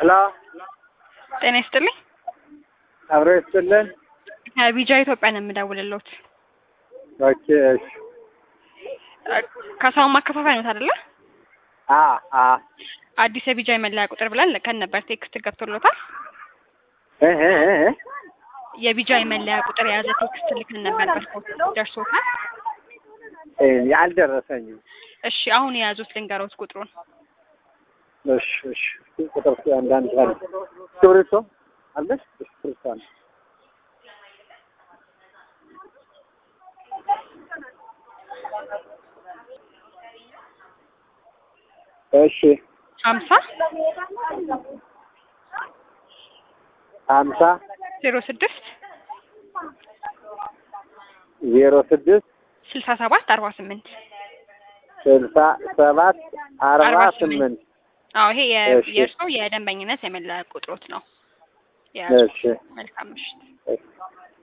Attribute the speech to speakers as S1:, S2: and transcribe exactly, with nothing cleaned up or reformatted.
S1: ሄሎ
S2: ጤና ይስጥልኝ።
S1: አብሮ ይስጥልን።
S2: ከቢጃ ኢትዮጵያ ነው የምደውልልዎት።
S1: ኦኬ እሺ።
S2: ካሳሁን ማከፋፈያ ነው አይደለ?
S1: አ አ
S2: አዲስ የቢጃ የመለያ ቁጥር ብለን ልከን ነበር። ቴክስት ገብቶልዎታል?
S1: እህ እህ እህ
S2: የቢጃ የመለያ ቁጥር የያዘ ቴክስት ልከን ነበር። በስልክ ደርሶታል?
S1: እ ያልደረሰኝም።
S2: እሺ አሁን የያዙት ልንገሮት ቁጥሩን።
S1: እሺ እሺ ቁጥር አንዳንድ አለ ስክሪፕቶ አለሽ? ስክሪፕቶ አለ። እሺ
S2: ሀምሳ
S1: ሀምሳ
S2: ዜሮ ስድስት
S1: ዜሮ ስድስት
S2: ስልሳ ሰባት አርባ ስምንት
S1: ስልሳ ሰባት አርባ ስምንት
S2: አዎ ይሄ
S1: እሺ።
S2: የእርስዎ የደንበኝነት የመለያ ቁጥሮት ነው።
S1: እሺ
S2: መልካም ምሽት።